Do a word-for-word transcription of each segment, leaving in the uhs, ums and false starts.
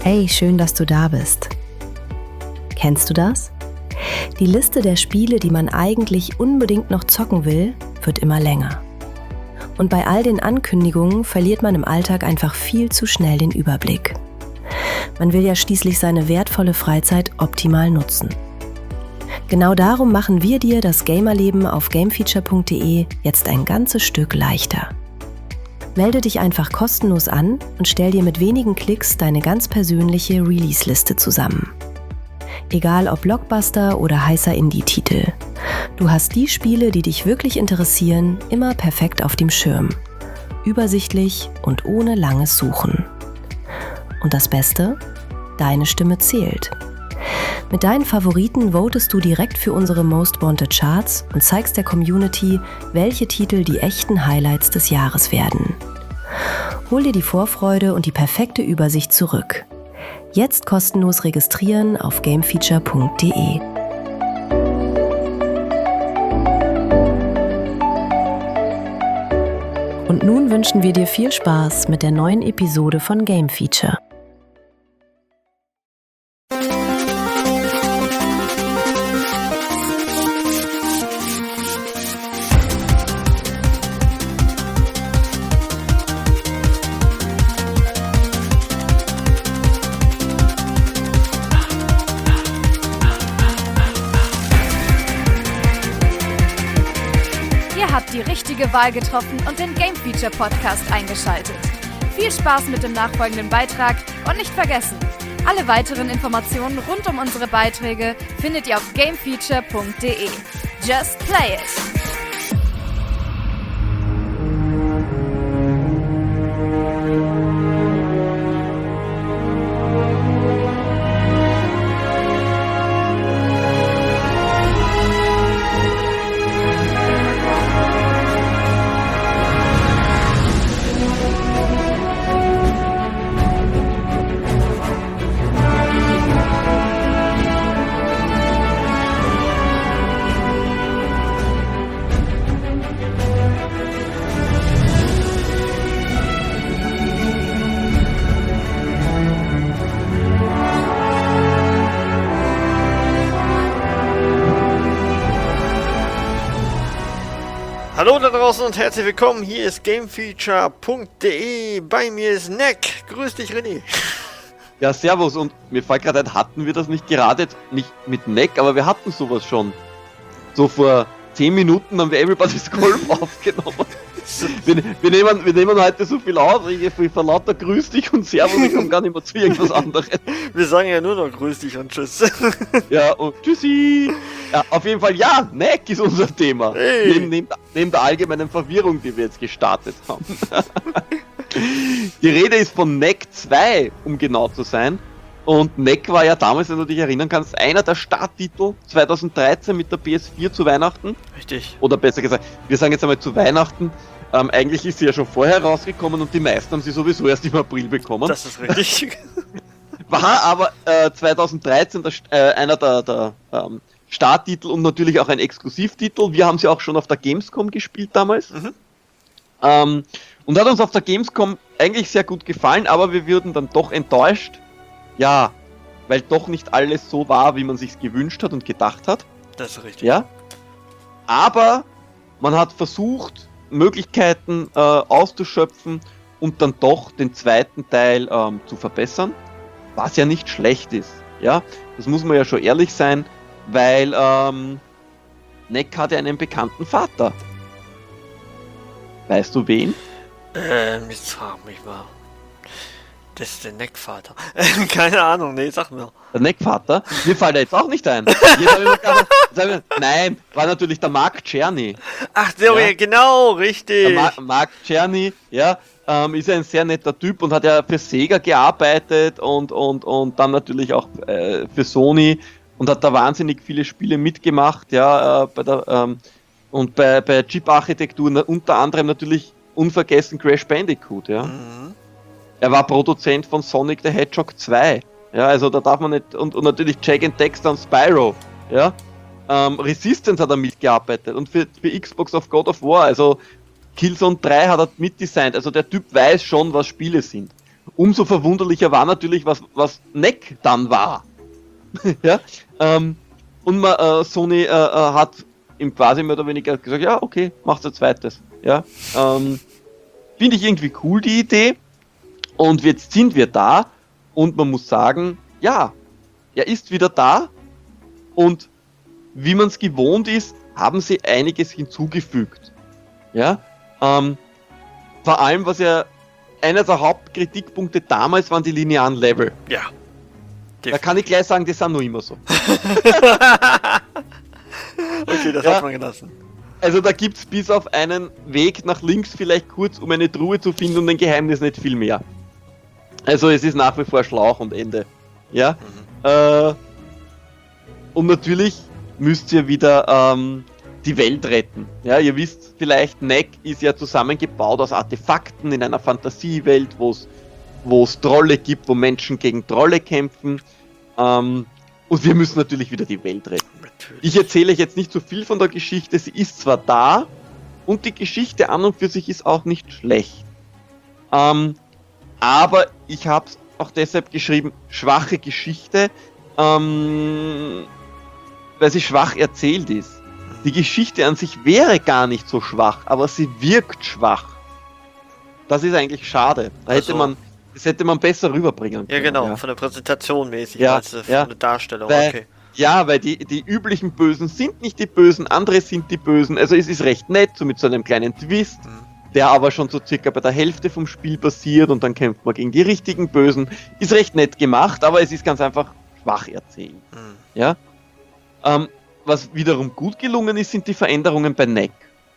Hey, schön, dass du da bist. Kennst du das? Die Liste der Spiele, die man eigentlich unbedingt noch zocken will, wird immer länger. Und bei all den Ankündigungen verliert man im Alltag einfach viel zu schnell den Überblick. Man will ja schließlich seine wertvolle Freizeit optimal nutzen. Genau darum machen wir dir das Gamerleben auf gamefeature punkt de jetzt ein ganzes Stück leichter. Melde dich einfach kostenlos an und stell dir mit wenigen Klicks deine ganz persönliche Release-Liste zusammen. Egal ob Blockbuster oder heißer Indie-Titel. Du hast die Spiele, die dich wirklich interessieren, immer perfekt auf dem Schirm. Übersichtlich und ohne langes Suchen. Und das Beste? Deine Stimme zählt. Mit deinen Favoriten votest du direkt für unsere Most Wanted Charts und zeigst der Community, welche Titel die echten Highlights des Jahres werden. Hol dir die Vorfreude und die perfekte Übersicht zurück. Jetzt kostenlos registrieren auf gamefeature punkt de. Und nun wünschen wir dir viel Spaß mit der neuen Episode von Game Feature. Die richtige Wahl getroffen und den Game Feature Podcast eingeschaltet. Viel Spaß mit dem nachfolgenden Beitrag und nicht vergessen, alle weiteren Informationen rund um unsere Beiträge findet ihr auf gamefeature punkt de. Just play it! Hallo da draußen und herzlich willkommen, hier ist gamefeature punkt de, bei mir ist Neck, grüß dich René. Ja, servus, und mir fällt gerade ein, hatten wir das nicht gerade, nicht mit Neck, aber wir hatten sowas schon. So vor zehn Minuten haben wir Everybody's Golf aufgenommen. Wir, wir, nehmen, wir nehmen heute so viel aus, ich, ich verlauter grüß dich und servus, ich komme gar nicht mehr zu irgendwas anderes. Wir sagen ja nur noch grüß dich und tschüss. Ja, und tschüssi. Ja, auf jeden Fall, ja, Neck ist unser Thema. Hey. Neben, neben, neben der allgemeinen Verwirrung, die wir jetzt gestartet haben. Die Rede ist von Neck zwei, um genau zu sein. Und Neck war ja damals, wenn du dich erinnern kannst, einer der Starttitel zwanzig dreizehn mit der P S vier zu Weihnachten. Richtig. Oder besser gesagt, wir sagen jetzt einmal zu Weihnachten. Ähm, eigentlich ist sie ja schon vorher rausgekommen und die meisten haben sie sowieso erst im April bekommen. Das ist richtig. War aber äh, zwanzig dreizehn der, äh, einer der, der ähm, Starttitel und natürlich auch ein Exklusivtitel. Wir haben sie auch schon auf der Gamescom gespielt damals. Mhm. Ähm, und hat uns auf der Gamescom eigentlich sehr gut gefallen, aber wir wurden dann doch enttäuscht. Ja, weil doch nicht alles so war, wie man sich's gewünscht hat und gedacht hat. Das ist richtig. Ja. Aber man hat versucht, Möglichkeiten äh, auszuschöpfen und dann doch den zweiten Teil ähm, zu verbessern, was ja nicht schlecht ist. Ja, das muss man ja schon ehrlich sein, weil ähm, Neck hat ja einen bekannten Vater. Weißt du wen? Ähm, jetzt frag mich mal. Das ist der Neckvater. Keine Ahnung, nee, sag mir. Der Neckvater? Mir fällt er jetzt auch nicht ein. Jetzt hab ich mir gerade, jetzt hab ich, nein, war natürlich der Mark Czerny. Ach, so, ja, genau, richtig. Der Ma- Mark Czerny, ja, ähm, ist ja ein sehr netter Typ und hat ja für Sega gearbeitet und, und, und dann natürlich auch äh, für Sony und hat da wahnsinnig viele Spiele mitgemacht, ja, äh, bei der, ähm, und bei, bei Chip-Architektur, unter anderem natürlich unvergessen Crash Bandicoot, ja. Mhm. Er war Produzent von Sonic the Hedgehog zwei. Ja, also da darf man nicht. Und, und natürlich Jack and Dexter und Spyro. Ja. Ähm, Resistance hat er mitgearbeitet und für, für Xbox of God of War. Also Killzone drei hat er mitdesignt. Also der Typ weiß schon, was Spiele sind. umso verwunderlicher war natürlich, was, was Neck dann war. ja, ähm, und man, äh, Sony äh, äh, hat ihm quasi mehr oder weniger gesagt, ja, okay, macht's ein zweites. Ja, ähm, finde ich irgendwie cool, die Idee. Und jetzt sind wir da und man muss sagen, ja, er ist wieder da und wie man es gewohnt ist, haben sie einiges hinzugefügt. Ja, ähm, vor allem, was ja einer der Hauptkritikpunkte damals waren die linearen Level. Ja. Da kann ich gleich sagen, die sind noch immer so. Okay, das ja. hat man gelassen. Also da gibt es bis auf einen Weg nach links vielleicht kurz, um eine Truhe zu finden und ein Geheimnis nicht viel mehr. Also es ist nach wie vor Schlauch und Ende. Ja. Mhm. Äh, und natürlich müsst ihr wieder ähm, die Welt retten. Ja, ihr wisst vielleicht, Neck ist ja zusammengebaut aus Artefakten in einer Fantasiewelt, wo es Trolle gibt, wo Menschen gegen Trolle kämpfen. Ähm, und wir müssen natürlich wieder die Welt retten. Natürlich. Ich erzähle euch jetzt nicht so viel von der Geschichte, sie ist zwar da und die Geschichte an und für sich ist auch nicht schlecht. Ähm, aber ich habe es auch deshalb geschrieben, schwache Geschichte, ähm, weil sie schwach erzählt ist. Die Geschichte an sich wäre gar nicht so schwach, aber sie wirkt schwach. Das ist eigentlich schade. Da hätte also, man, das hätte man besser rüberbringen können. Ja, genau, ja. von der Präsentation mäßig, ja, als von ja. der Darstellung. Weil, okay. Ja, weil die, die üblichen Bösen sind nicht die Bösen, andere sind die Bösen. Also es ist recht nett, so mit so einem kleinen Twist, mhm. der aber schon so circa bei der Hälfte vom Spiel passiert und dann kämpft man gegen die richtigen Bösen. Ist recht nett gemacht, aber es ist ganz einfach schwach erzählt. Mhm. Ja. Ähm, was wiederum gut gelungen ist, sind die Veränderungen bei Neck.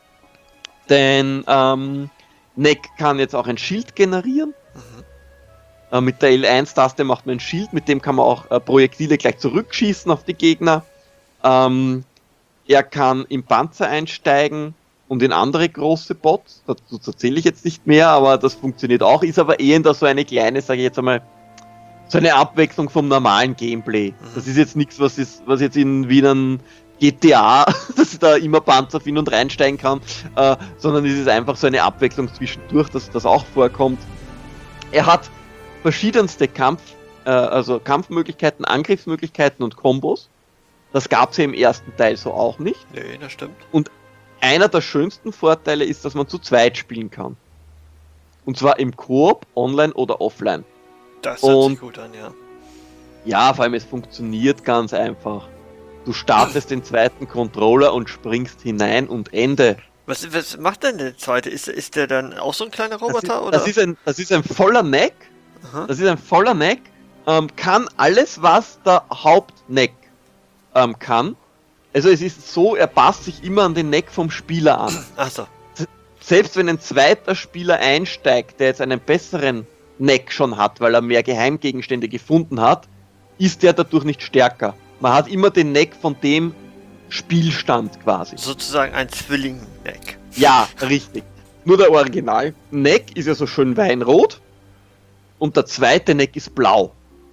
Denn ähm, Neck kann jetzt auch ein Schild generieren. Mhm. Äh, mit der L eins Taste macht man ein Schild, mit dem kann man auch äh, Projektile gleich zurückschießen auf die Gegner. Ähm, er kann im Panzer einsteigen und in andere große Bots. Dazu erzähle ich jetzt nicht mehr, aber das funktioniert auch. Ist aber eher da so eine kleine, sage ich jetzt einmal, so eine Abwechslung vom normalen Gameplay. Mhm. Das ist jetzt nichts, was ist, was jetzt in wie ein G T A, dass ich da immer Panzer finden und reinsteigen kann, äh, sondern es ist einfach so eine Abwechslung zwischendurch, dass das auch vorkommt. Er hat verschiedenste Kampf, äh, also Kampfmöglichkeiten, Angriffsmöglichkeiten und Kombos. Das gab es ja im ersten Teil so auch nicht. Nee, das stimmt. Und einer der schönsten Vorteile ist, dass man zu zweit spielen kann. Und zwar im Koop, online oder offline. Das hört und, sich gut an, ja. Ja, vor allem es funktioniert ganz einfach. Du startest den zweiten Controller und springst hinein und Ende. Was, was macht denn der zweite? Ist, ist der dann auch so ein kleiner Roboter? Das ist, oder? Das ist, ein, das ist ein voller Neck. Aha. Das ist ein voller Neck. Ähm, kann alles, was der Hauptneck ähm, kann. Also es ist so, er passt sich immer an den Neck vom Spieler an. Ach so. Selbst wenn ein zweiter Spieler einsteigt, der jetzt einen besseren Neck schon hat, weil er mehr Geheimgegenstände gefunden hat, ist der dadurch nicht stärker. Man hat immer den Neck von dem Spielstand quasi. Sozusagen ein Zwilling-Neck. Ja, richtig. Nur der Original-Neck ist ja so schön weinrot und der zweite Neck ist blau.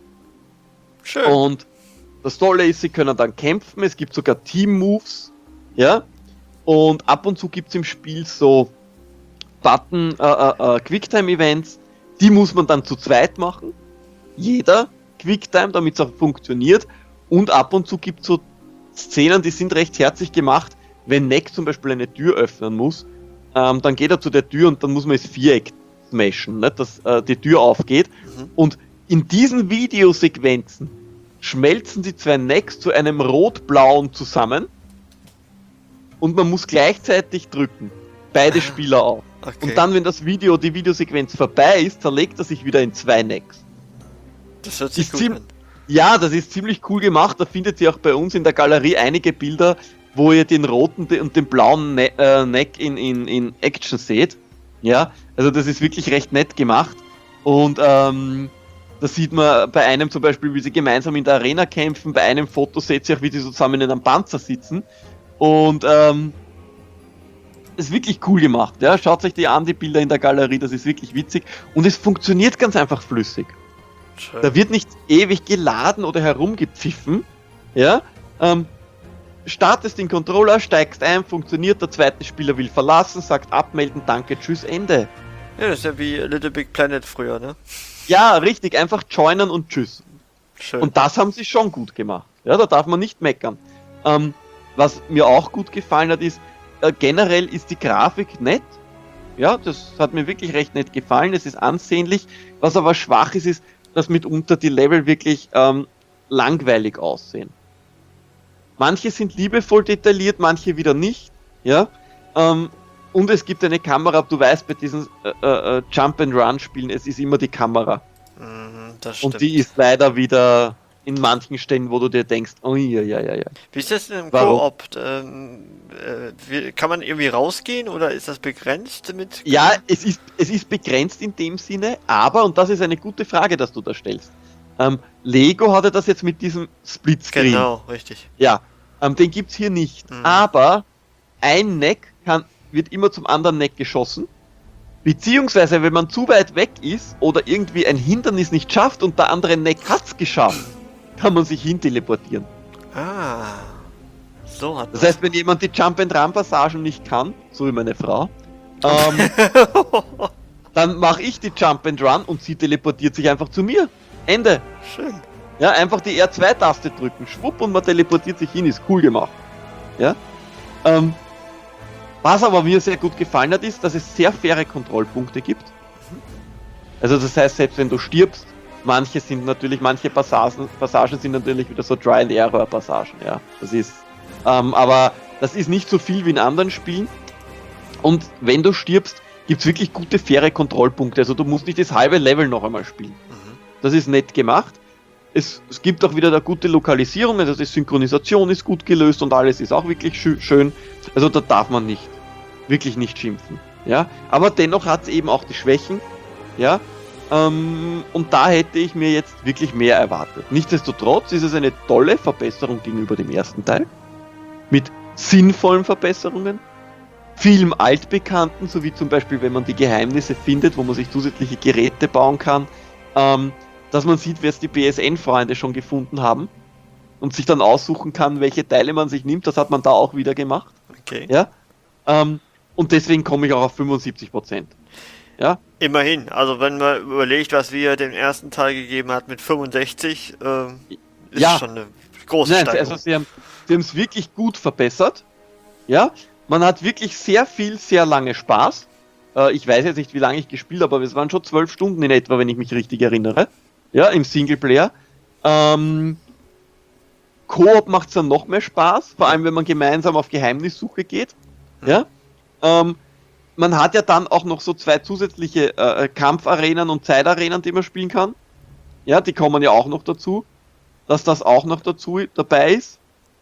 Schön. Und das Tolle ist, sie können dann kämpfen, es gibt sogar Team-Moves, ja, und ab und zu gibt es im Spiel so Button, äh, äh, Quicktime-Events, die muss man dann zu zweit machen, jeder Quicktime, damit es auch funktioniert, und ab und zu gibt es so Szenen, die sind recht herzlich gemacht, wenn Neck zum Beispiel eine Tür öffnen muss, ähm, dann geht er zu der Tür und dann muss man das Viereck smashen, ne, dass äh, die Tür aufgeht, mhm. und in diesen Videosequenzen schmelzen die zwei Necks zu einem rot-blauen zusammen und man muss gleichzeitig drücken. Beide Spieler auf. Okay. Und dann, wenn das Video, die Videosequenz vorbei ist, zerlegt er sich wieder in zwei Necks. Das hört sich ist gut ziem- an. Ja, das ist ziemlich cool gemacht. Da findet ihr auch bei uns in der Galerie einige Bilder, wo ihr den roten und den blauen ne- äh, Neck in, in, in Action seht. Ja, also das ist wirklich recht nett gemacht. Und ähm, da sieht man bei einem zum Beispiel, wie sie gemeinsam in der Arena kämpfen. Bei einem Foto seht ihr auch, wie die so zusammen in einem Panzer sitzen. Und ähm, ist wirklich cool gemacht. Ja? Schaut euch die an, die Bilder in der Galerie. Das ist wirklich witzig. Und es funktioniert ganz einfach flüssig. Schön. Da wird nicht ewig geladen oder herumgepfiffen. Ja? Ähm, startest den Controller, steigst ein, funktioniert, der zweite Spieler will verlassen, sagt abmelden, danke, tschüss, Ende. Ja, das ist ja wie Little Big Planet früher, ne? Ja, richtig, einfach joinen und tschüss. Schön. Und das haben sie schon gut gemacht. Ja, da darf man nicht meckern. Ähm, was mir auch gut gefallen hat, ist, äh, generell ist die Grafik nett. Ja, das hat mir wirklich recht nett gefallen. Es ist ansehnlich. Was aber schwach ist, ist, dass mitunter die Level wirklich ähm, langweilig aussehen. Manche sind liebevoll detailliert, manche wieder nicht. Ja, ähm, und es gibt eine Kamera, du weißt, bei diesen äh, äh, Jump-and-Run-Spielen, es ist immer die Kamera. Mhm, das stimmt. Und die ist leider wieder in manchen Stellen, wo du dir denkst, oh ja, ja, ja, ja. Wie ist das denn im Warum? Koop? Ähm, äh, wie, kann man irgendwie rausgehen oder ist das begrenzt mit? Ja, es ist, es ist begrenzt in dem Sinne, aber, und das ist eine gute Frage, dass du da stellst, ähm, Lego hatte das jetzt mit diesem Splitscreen. Genau, richtig. Ja, ähm, den gibt's hier nicht. Mhm. Aber ein Neck kann, wird immer zum anderen Neck geschossen. Beziehungsweise, wenn man zu weit weg ist oder irgendwie ein Hindernis nicht schafft und der andere Neck hat's geschafft, kann man sich hin teleportieren. Ah, so hat Das heißt, wenn jemand die Jump-and-Run-Passagen nicht kann, so wie meine Frau, ähm, dann mache ich die Jump-and-Run und sie teleportiert sich einfach zu mir. Ende. Schön. Ja, einfach die R zwei Taste drücken, schwupp, und man teleportiert sich hin, ist cool gemacht. Ja. Ähm, was aber mir sehr gut gefallen hat, ist, dass es sehr faire Kontrollpunkte gibt. Also das heißt, selbst wenn du stirbst, manche sind natürlich, manche Passagen, Passagen sind natürlich wieder so Try-and-Error-Passagen, ja. Das ist, ähm, aber das ist nicht so viel wie in anderen Spielen. Und wenn du stirbst, gibt's wirklich gute, faire Kontrollpunkte. Also du musst nicht das halbe Level noch einmal spielen. Mhm. Das ist nett gemacht. Es, es gibt auch wieder eine gute Lokalisierung, also die Synchronisation ist gut gelöst und alles ist auch wirklich schö schön. Also da darf man nicht, wirklich nicht schimpfen. Ja, aber dennoch hat es eben auch die Schwächen. Ja, ähm, und da hätte ich mir jetzt wirklich mehr erwartet. Nichtsdestotrotz ist es eine tolle Verbesserung gegenüber dem ersten Teil. Mit sinnvollen Verbesserungen. Vielem Altbekannten, so wie zum Beispiel, wenn man die Geheimnisse findet, wo man sich zusätzliche Geräte bauen kann. Ähm, dass man sieht, wer es die P S N-Freunde schon gefunden haben und sich dann aussuchen kann, welche Teile man sich nimmt. Das hat man da auch wieder gemacht. Okay. Ja? Ähm, und deswegen komme ich auch auf fünfundsiebzig Prozent. Ja? Immerhin, also wenn man überlegt, was wir dem ersten Teil gegeben hat mit fünfundsechzig, ähm, ist Ja. schon eine große Nein, Steigerung. also sie haben sie haben es wirklich gut verbessert. Ja? Man hat wirklich sehr viel, sehr lange Spaß. Äh, ich weiß jetzt nicht, wie lange ich gespielt habe, aber es waren schon zwölf Stunden in etwa, wenn ich mich richtig erinnere. Ja, im Singleplayer. Ähm, Koop macht es dann noch mehr Spaß, vor allem wenn man gemeinsam auf Geheimnissuche geht. Ja. Ähm, man hat ja dann auch noch so zwei zusätzliche äh, Kampfarenen und Zeitarenen, die man spielen kann. Ja, die kommen ja auch noch dazu, dass das auch noch dazu dabei ist.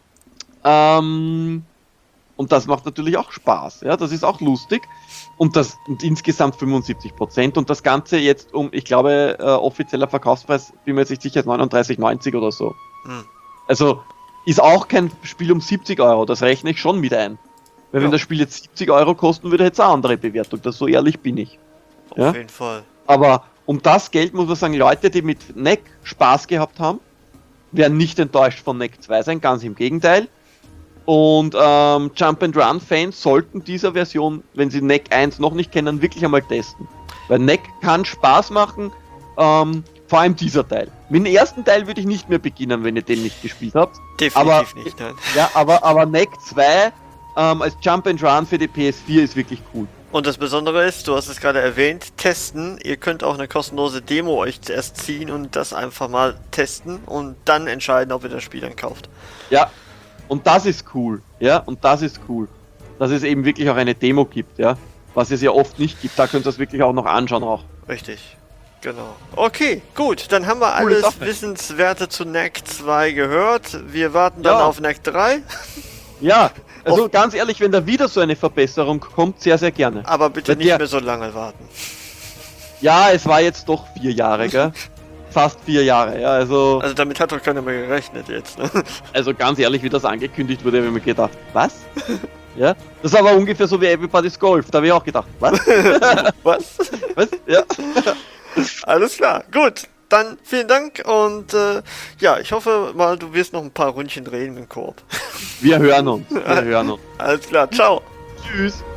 Ähm, und das macht natürlich auch Spaß. Ja, das ist auch lustig. Und das und insgesamt fünfundsiebzig Prozent und das Ganze jetzt um, ich glaube, äh, offizieller Verkaufspreis, bin mir jetzt nicht sicher, neununddreißig neunzig oder so. Hm. Also ist auch kein Spiel um siebzig Euro, das rechne ich schon mit ein. Weil Ja. wenn das Spiel jetzt siebzig Euro kosten würde, hätte es eine andere Bewertung, das so ehrlich bin ich. Auf Ja? jeden Fall. Aber um das Geld muss man sagen, Leute, die mit N E C Spaß gehabt haben, werden nicht enttäuscht von N E C zwei sein, ganz im Gegenteil. Und ähm, Jump-and-Run-Fans sollten dieser Version, wenn sie N E C eins noch nicht kennen, wirklich einmal testen. Weil N E C kann Spaß machen, ähm, vor allem dieser Teil. Mit dem ersten Teil würde ich nicht mehr beginnen, wenn ihr den nicht gespielt habt. Definitiv Aber- nicht, nein. Ja, aber, aber N E C zwei ähm, als Jump-and-Run für die P S vier ist wirklich cool. Und das Besondere ist, du hast es gerade erwähnt, testen. Ihr könnt auch eine kostenlose Demo euch zuerst ziehen und das einfach mal testen und dann entscheiden, ob ihr das Spiel dann kauft. Ja, und das ist cool, ja, und das ist cool, dass es eben wirklich auch eine Demo gibt, ja, was es ja oft nicht gibt, da könnt ihr das wirklich auch noch anschauen auch. Richtig. Genau. Okay, gut, dann haben wir Coole alles Sache. Wissenswerte zu N E C zwei gehört. Wir warten dann Ja. auf N E C drei, Ja, also ganz ehrlich, wenn da wieder so eine Verbesserung kommt, sehr, sehr gerne. aber bitte Weil nicht der- mehr so lange warten. Ja, es war jetzt doch vier Jahre, gell, fast vier Jahre, ja, also, Also damit hat doch keiner mehr gerechnet jetzt, ne? also ganz ehrlich, wie das angekündigt wurde, habe ich mir gedacht, was? Ja, das war aber ungefähr so wie Everybody's Golf, da habe ich auch gedacht, was? Was? Was? Ja. Alles klar, gut. Dann vielen Dank und äh, ja, ich hoffe mal, du wirst noch ein paar Ründchen drehen mit dem Koop. Wir hören uns, wir hören uns. Alles klar, ciao. Tschüss.